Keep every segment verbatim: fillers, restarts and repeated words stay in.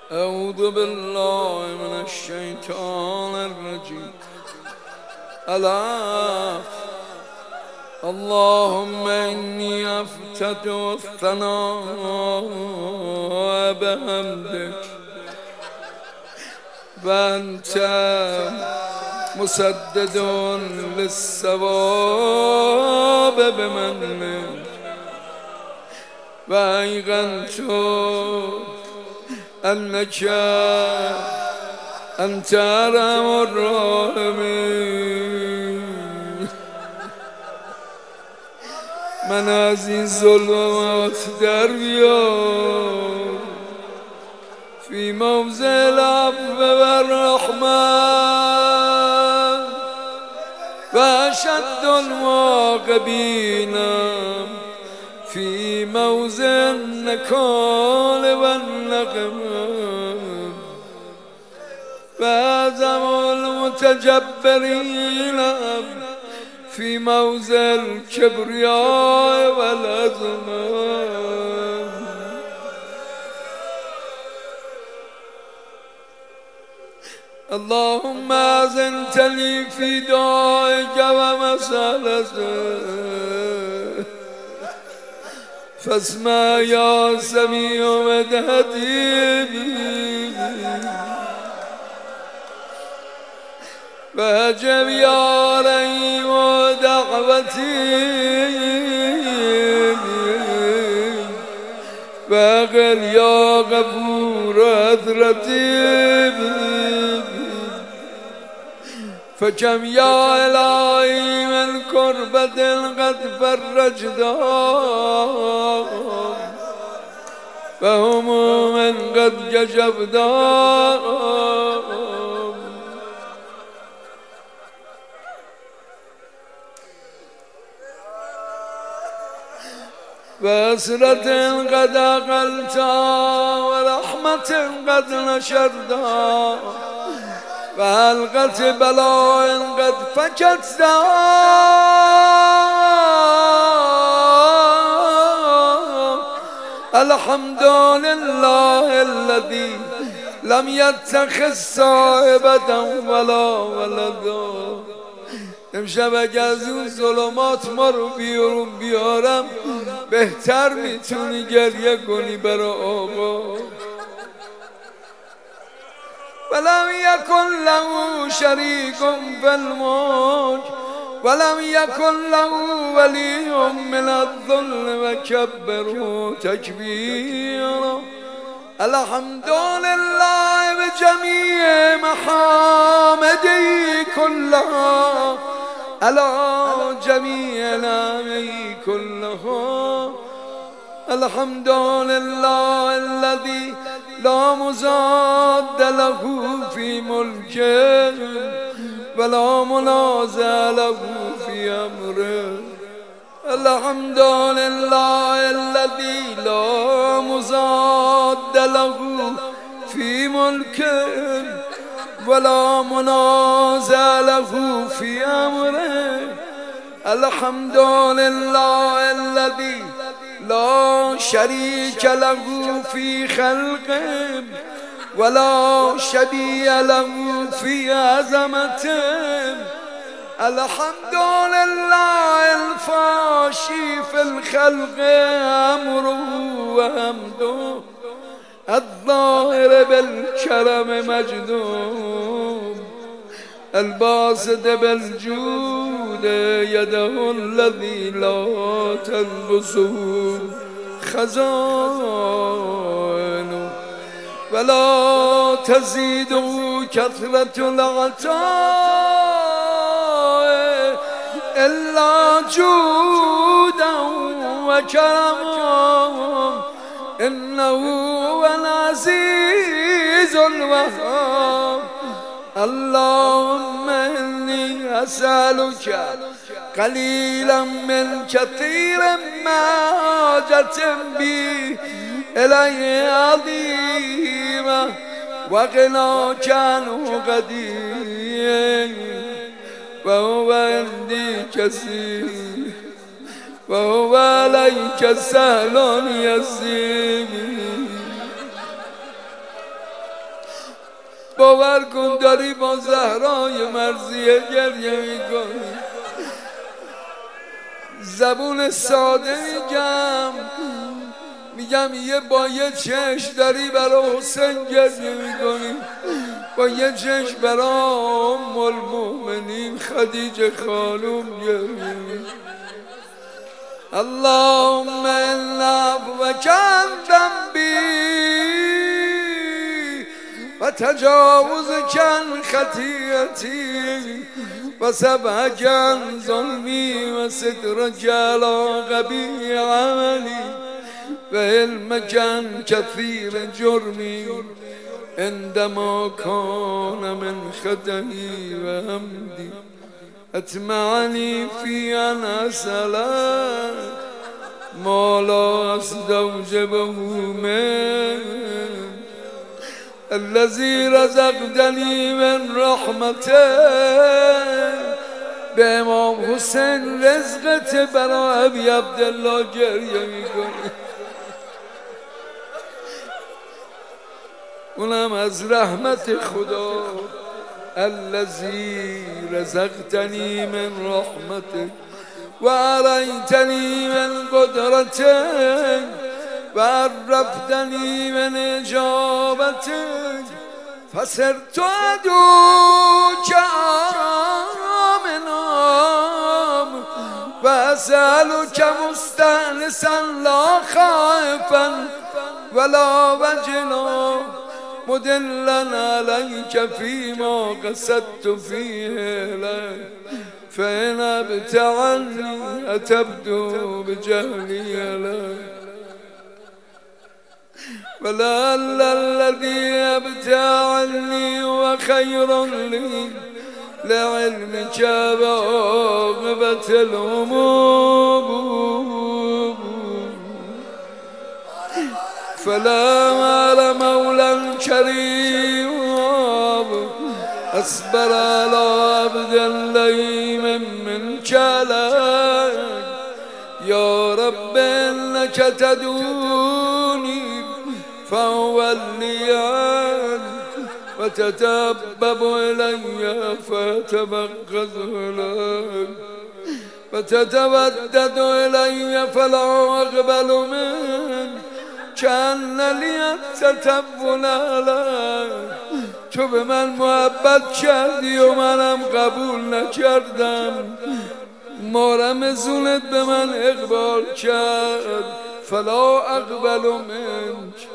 أعوذ بالله من الشيطان الرجيم. ألا اللهم إني أفتتح الثناء بحمدك وأنت مسدد للصواب بمنك، وأيقنت أنك أنت أرحم الراحمين. من از این ظلمات در بیار فی موضع العفو والرحمة، و اشد الواقبین فی موضع النکال والنقمة، و اعظم المتجبرین في موضع الكبرياء والعظمة. اللهم أذنت لي في دعائك ومسألتك، فاسمع يا سميع مدحتي، واجب يا رحيم دعوتي، واغفر يا غفور عثرتي، فكم يا إلهي من كربة قد فرجتها، وهموما قد كشفتها، وأسرة قد أقلتها، ورحمة قد نشرتها، وحلقة بلاء قد فكتها، الحمد لله الذي لم يتخذ صاحبة ولا ولدا. امشب اگه از اون ظلمات ما رو بیارم بیارم بهتر میتونی گریه کنی برای آقا. ولم یکن له شریک فی الملک ولم یکن له ولی من الذل و کبره تکبیرا. الحمد لله بجمیع محامده كلها، على جميع نعمه كلها. الحمد لله الذي لا مضاد له في ملكه، ولا منازع له في أمره. الحمد لله الذي لا مضاد له في ملكه، ولا منازع له في أمره. الحمد لله الذي لا شريك له في خلقه، ولا شبيه له في عظمته. الحمد لله الفاشي في الخلق أمره وحمده، الظاهر بالكرم مجدوم، الباسط بالجود يده الذي لا تنقصه خزائنه، ولا تزيده كثرة العطاء إلا جودا وكرما. إنه هو العزيز الوهاب. اللهم إني أسألك قليلا من كثير ما حاجة بي إليه عظيمة، وغناك عنه قدير، وهو عندي كثير، وهو عليك سهل يسير. باور کن داری با زهرای مرضیه گریه میکنی. زبون ساده میگم، میگم یه با یه چشم داری برای حسین گریه میکنی، با یه چشم برای ام المؤمنین خدیجه خانوم گریه میکنی. اللهم ان عفوك عن ذنبي وتجاوزك عن خطيئتي وسبحك عن ظلمي وسترك على قبيح عملي وعلمك عن كثير جرمي عندما كان من خطئي وهمدي أطمعني في أن أسألك ما لا أستوجبه منك الذي رزقتني من رحمتك. به امام حسین رزقت برای ابی عبدالله گریه میکنی، اونم از رحمت خدا. الذي رزقتني من رحمتك وعريتني من قدرتك وعرفتني من إجابتك فصرت أدعوك آمنا وأسألك مستأنسا لا خائفا ولا وجلا مدلا عليك فيما قصدت فيه لك فإن أبت عني أتبدو بجهلي لك ولعل الذي أبت عني هو خير لي لعلمك بعاقبة الأمور. فلا على مولى كريم أصبر على عبد الليم منك لك يا رب إنك تدوني فأولي عنك وتتبب إلي فأتبغض لك وتتودد إلي فلا أقبل منك كأن لي تتبل عليك. تو به من محبت کردی و منم قبول نکردم، مارمزونت به من اقبال کرد فلا اقبل منک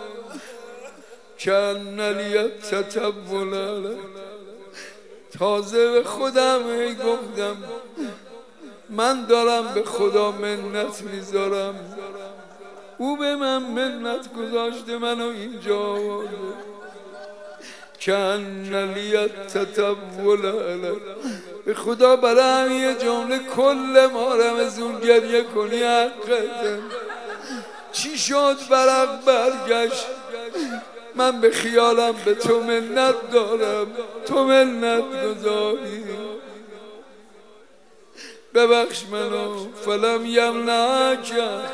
کأن لی تتبل علیک. تازه به خودم ای گفتم من دارم به خدا منت میذارم، او به من منت گذاشته منو اینجا آورده. کأن لی تتبل علیک. به خدا برای یه جمله کل ما رمزون گریه کنی حقته. چی شد برق برگشت؟ من به خیالم به تو منت دارم، تو منت گذاری. ببخش منو فلم یمنعک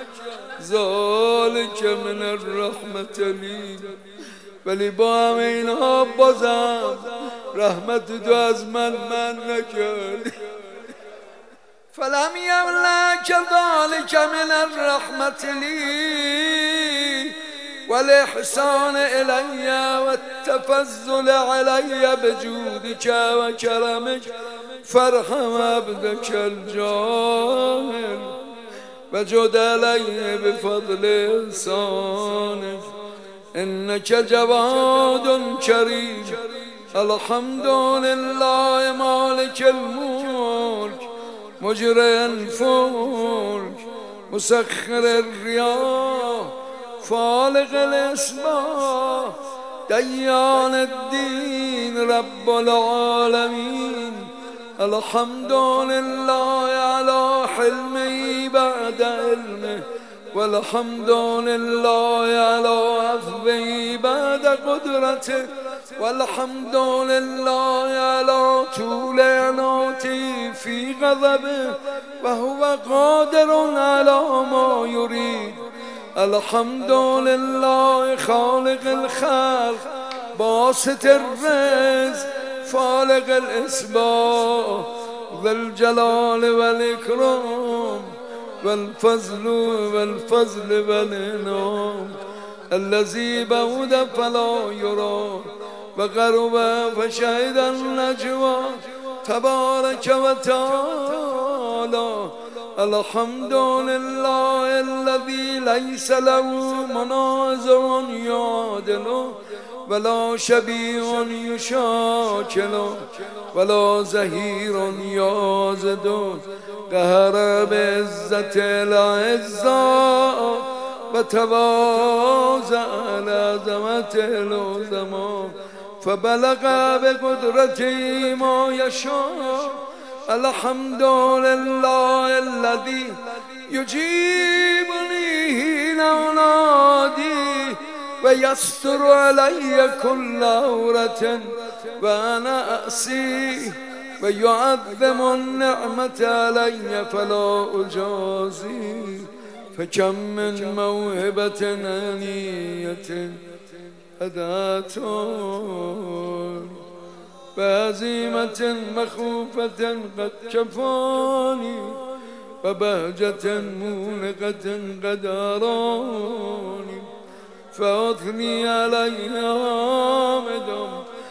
ذالک من الرحمت لی. ولی با همه اینها بازم رحمت تو از من من نکردی. فلم یمنعک ذالک من الرحمت لی والاحسان الی والتفضل علی بجودک و کرمک فرحم عبدک الجاهل وجد علی بفضل احسانک انک جواد کریم. الحمد لله مالک الملک مجری الفلک مسخر الریاح فالق الاسباح دیان الدین رب العالمین. الحمد لله على حلمه بعد علمه والحمد لله على عفوه بعد قدرته والحمد لله على طول عناته في غضبه وهو قادر على ما يريد. الحمد لله خالق الخلق باسط الرزق فالق الإصباح ذا الجلال والإكرام والفضل والفضل والإنعام الذي بعد فلا يرى وقرب فشهد النجوى تبارك وتعالى الحمد لله الذي ليس له منازع يعادله ولا شبيه يشاكله ولا زهير يازده قهر بعزة الأعزاء وتواضع لعظمة العظماء فبلغ بقدرته ما يشاء الحمد لله الذي يجيبني حين أنادي ويستر علي كل عورة وأنا أأسيه ويعظم النعمة علي فلا أجازي فكم من موهبة أنية أداة بعزيمة مخوفة قد كفاني وبهجة مونقة قد أراني فأثني عليها حامدا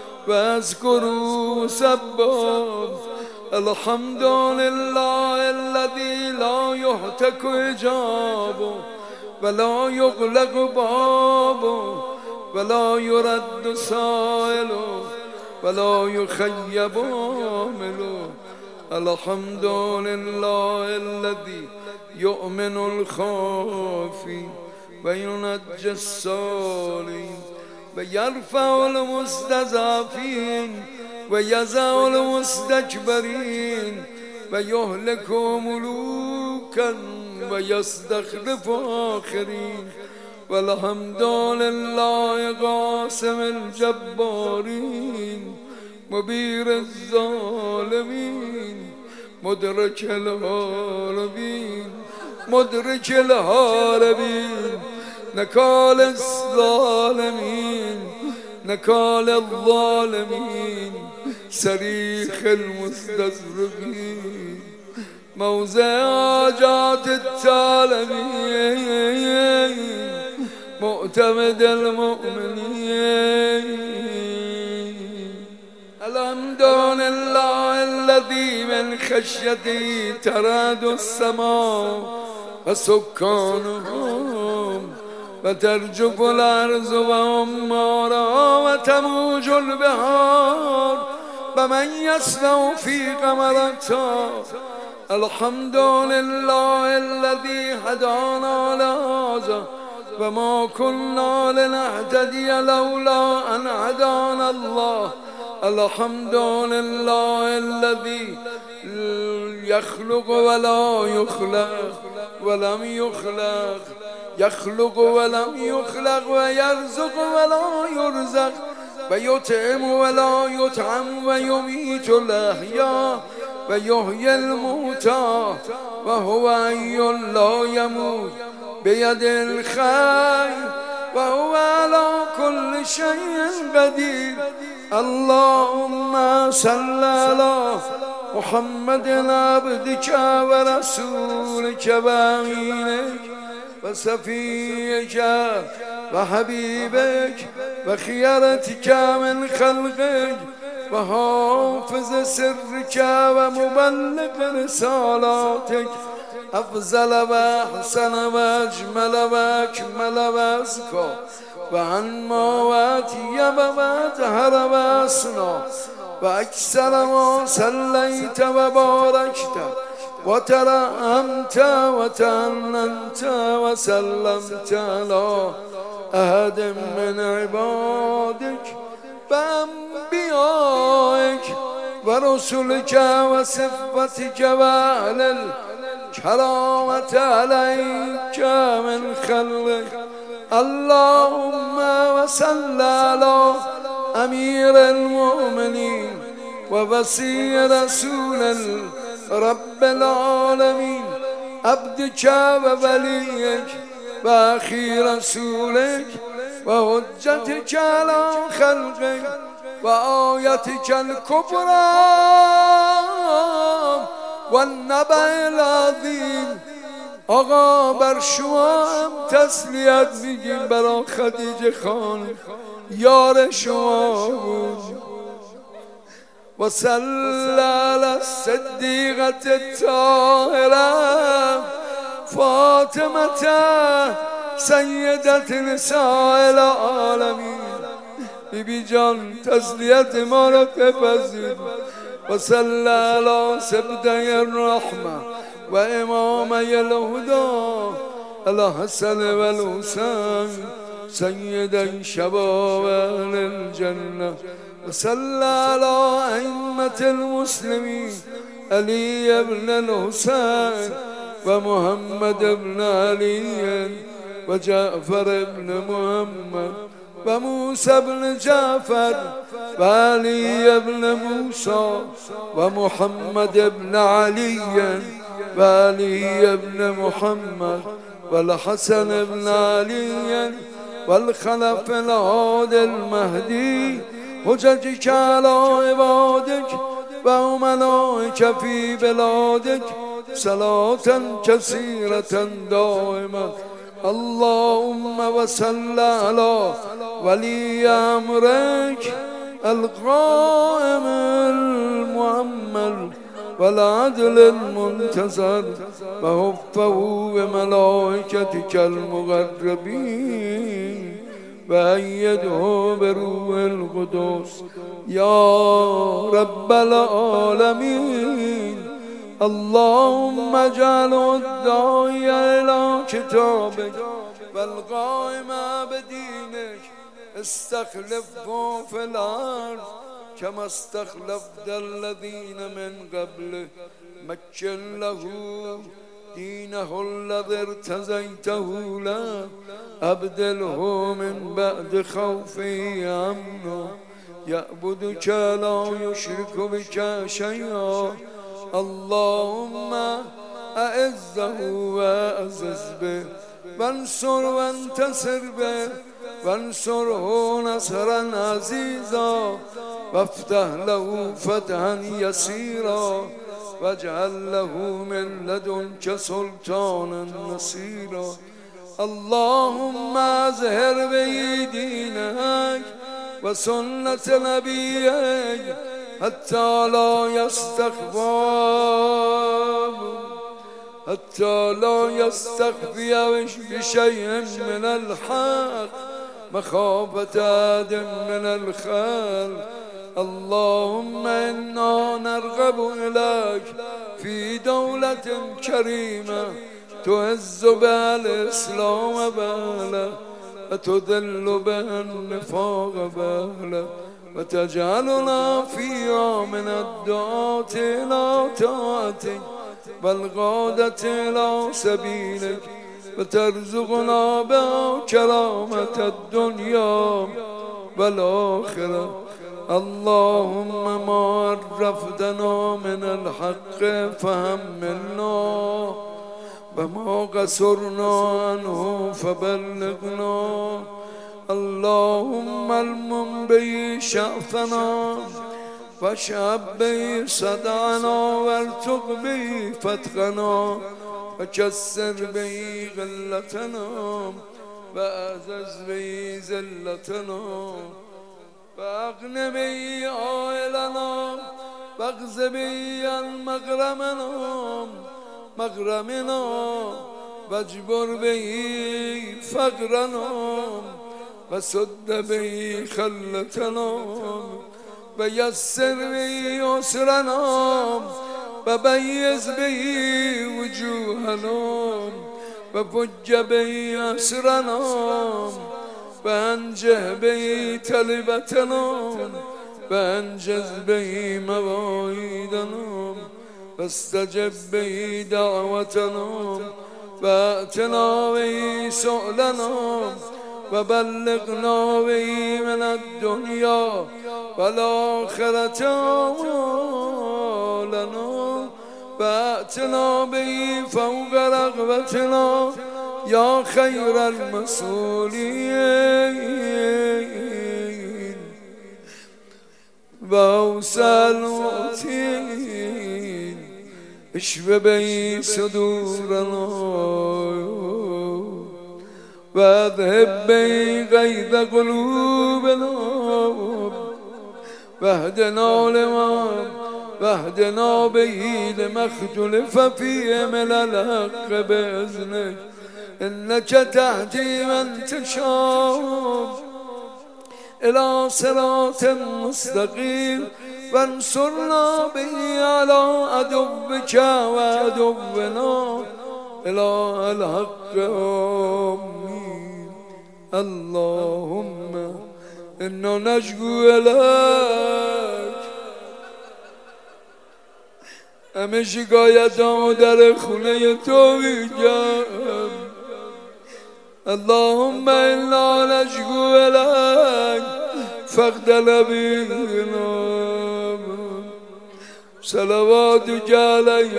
وأذكر سباب الحمد لله الذي لا يهتك حجابه ولا يغلق بابه ولا يرد سائله ولا يخيب عامله الحمد لله الذي يؤمن الخافي وينجي الصالحين ويرفع المستضعفين ويزع المستكبرين ويهلك ملوكا ويستخلف آخرين والحمد لله قاسم الجبارين مبير الظالمين مدرك الهاربين مدرك الهاربين نكال الظالمين نكال الظالمين صريخ المستزرقين موزع حاجات التالمين مؤتمد المؤمنين الحمد لله الذي من خشيته تراد السماء وسكانهم وترجف الأرض وعمارها وتموج البحار ومن يسمع في قمرتها الحمد لله الذي هدانا لهذا وما كنا لنهتدي لولا أن هدانا الله الحمد لله الذي يخلق ولا يخلق ولم يخلق يخلق ولم يخلق ويرزق ولا يرزق ويطعم ولا يطعم ويميت الأحياء ويحيي الموتى وهو حي لا يموت بيد الخير وهو على كل شيء قدير اللهم صل على محمد عبدك ورسولك وأمينك وصفيك وحبيبك وخيرتك من خلقك وحافظ سرك ومبلغ رسالاتك أفضل وأحسن وأجمل وأكمل وأزكى وعن ما واتي وما ظهر وأسنى وأكثر ما صليت وباركت وترحمت وتأننت وسلمت على أحد من عبادك وأنبيائك ورسلك وصفتك وأهل الكرامة عليك من خلقك اللهم وصل على أمير المؤمنين ووصي رسول رب العالمين عبدك ووليك وأخي رسولك وحجتك على خلقك وآيتك الكبرى والنبأ العظیم. آقا بر شما هم تسلیت میگیم، برای خدیجه خان یار شما بود. و صلی علی الصدیقة الطاهرة فاطمة سیدة نساء العالمین. بی بی جان تسلیت ما را بپذیر. و صلی علی سبطی الرحمة و امامی الهدى الحسن و الحسین سیدی شباب اهل الجنة. و صلی علی ائمة المسلمین علی ابن الحسین و محمد ابن علی و جعفر ابن محمد و موسی ابن جعفر و علی ابن موسی و محمد ابن علی و علی ابن محمد و الحسن ابن علی و الخلف الهادي المهدی حججك على عبادك و ملائك في بلادك صلاة كثيرة دائمة. اللهم وصل على ولي أمرك القائم المؤمل والعدل المنتظر وحفه بملائكتك المقربين وأيده بروح القدس يا رب العالمين. اللهم اجعل الداعي إلى كتابك والقائم بدينك استخلفه في الأرض كما استخلفت الذين من قبله. مكن له دينه الذي ارتزيته له أبدله من بعد خوفه أمنا يعبدك لا يشرك بك شيئا. اللهم أعزه وأعزز به وانصر وانتصر به وانصره نصرا عزيزا وافتح له فتحا يسيرا واجعل له من لدنك سلطانا نصيرا. اللهم اظهر به دينك وسنة نبيك حتى لا يستخفى حتى لا يستخفي بشيء من الحق مخافة أحد من الخلق. اللهم إنا نرغب إليك في دولة كريمة تعز بها الإسلام بأهله وتذل بها النفاق بأهله وتجعلنا فيها من الدعاة إلى طاعتك والغادة إلى سبيلك وترزقنا بها كرامة الدنيا والآخرة. اللهم ما عرفتنا من الحق فهمنا وما قصرنا عنه فبلغنا. اللهم المن به شأفنا واشهب به صدعنا وارتق به فتقنا وكسر به غلتنا وأعزز به ذلتنا وأغن به عائلنا واغز به عن مغرمنا مغرمنا واجبر به فقرنا وسد به خلتنا ويسر به يسرنا وبيز به وجوهنا وفج به أسرنا وأنجه به تلبتنا وأنجز به مواعيدنا واستجب به دعوتنا وأتنا به سؤلنا وبلغنا به من الدنيا والآخرة آمالنا وأتنا به فوق رغبتنا یا خیر المسئولین و اوصل المعطین اشف به صدورنا و اذهب به غیظ قلوبنا واهدنا لما واهدنا به لما اختلف فيه من الحق بإذنك إنك تهدي من تشاء إلى صراط مستقيم وانصرنا به على عدوك وعدونا إلى الحق آمين. اللهم إنا نشكو إليك همه شکایتامو در خونه تو میگم. اللهم انا نشکو الیک فاغفر بنا صلواتک علیه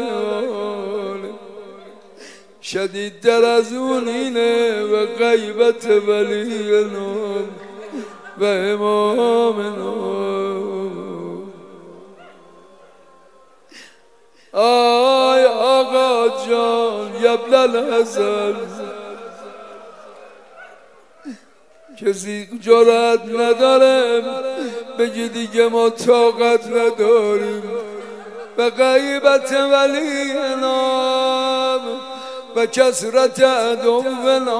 شدیدتر از اون اینه و غیبت ولینا و امامنا. آی آقا جان یبل الحسن کسی جرأت نداره بگی دیگه ما طاقت نداریم و غیبت ولینا و کثرت عدونا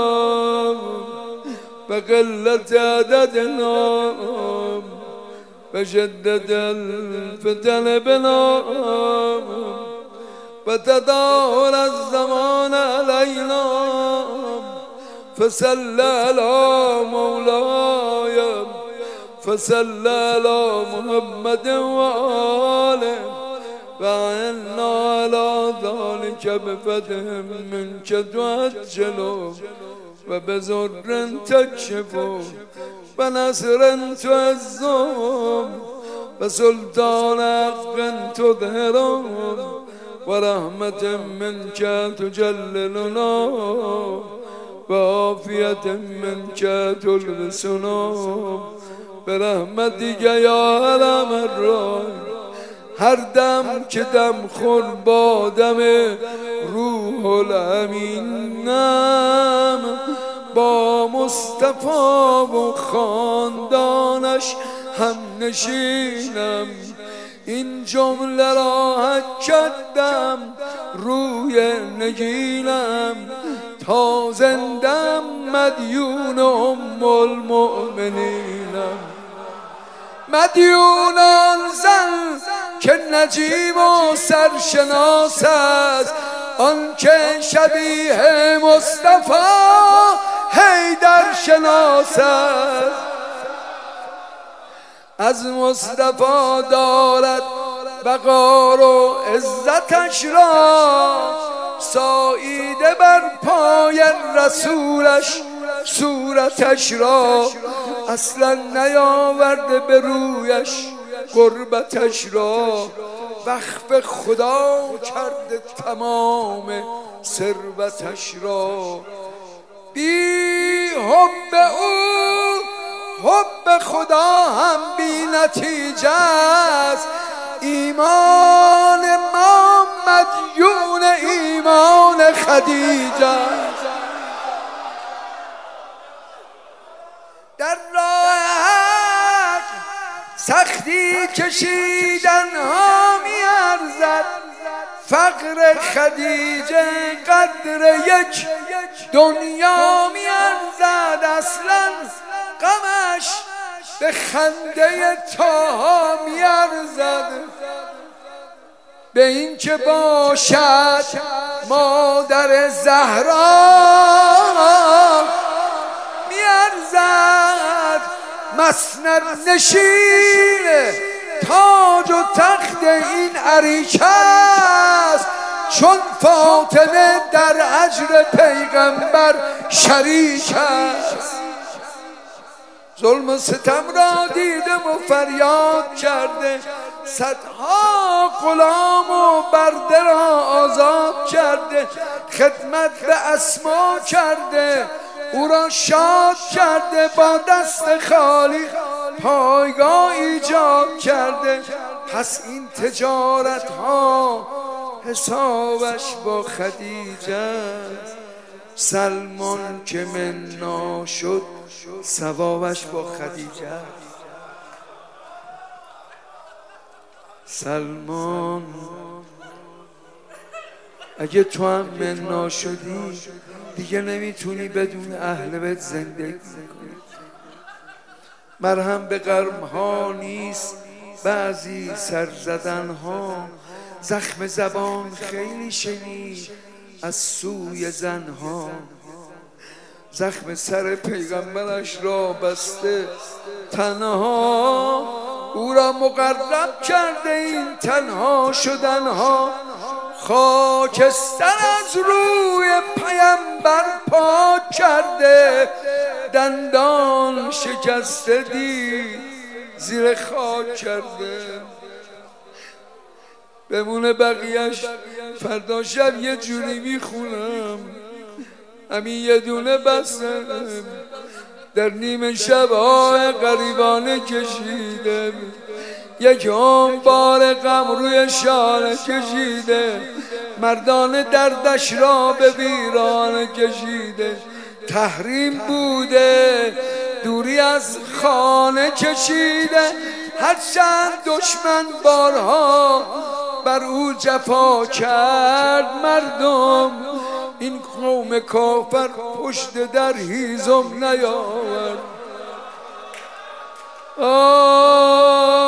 و قلت عددنا فشدد الفتن بنا وتداول الزمان علينا فصل على مولاي فصل على محمد وآله وعنا على ذلك بفتح منك تعجل وبزر تكشف ونصر تعزهم وسلطان حق تظهرهم ورحمة منك تجللنا وعافية منك تلبسنا برحمتك يا أرحم الراحمين. هر دم که دم خور با دم روح الامینم با مصطفی و خاندانش هم نشینم این جمله را حک کردم روی نگینم تا زندم مدیون ام المؤمنینم. مدیون آن زن که نجیب و سرشناس است آن که شبیه مصطفی حیدر شناس است از مصطفی دارد وقار و عزتش را ساییده بر پای رسولش صورتش را اصلا نیاورده به رویش قربتش را وقف خدا کرده تمام ثروتش را. بی حب او حب خدا هم بی نتیجه است ایمان ما مدیون ایمان خدیجه است. در راه حق سختی کشیدن ها میارزد فقر خدیجه قدر یک دنیا میارزد اصلا غمش به خنده تاها میارزد به این که باشد مادر زهرا میارزد مسند نشین تاج و تخت این عریشه است چون فاطمه در اجر پیغمبر شریک است. ظلم و ستم را دیدم و فریاد کرده صدها غلام و برده را آزاد کرده، خدمت به اسما کرده، او را شاد کرده، با دست خالی پایگاه ایجاد کرده. پس این تجارت ها حسابش با خدیجه، سلمان که منا شد ثوابش با خدیجه. سلمان اگه تو هم منا شدی دیگه نمیتونی بدون اهل بیت زندگی کنی. مرهم به قرم ها نیست بعضی سر زدن ها، زخم زبان خیلی شنید از سوی زن ها. زخم سر پیغمبرش را بسته تنها، او را مقرب کرده این تنها شدن ها. خاکستر از روی پیامبر پاک کرده، دندان شکسته دید زیر خاک کرده. بمونه بقیهش فردا شب یه جوری میخونم، همین یه دونه بسم در نیمه شب‌های غریبانه کشیده، یک هم بار غم روی شانه کشیده، مردان دردش را به ویرانه کشیده. تحریم بوده دوری از خانه کشیده، هرچند دشمن بارها بر او جفا کرد مردم، این قوم کافر پشت در هیزم نیاورد.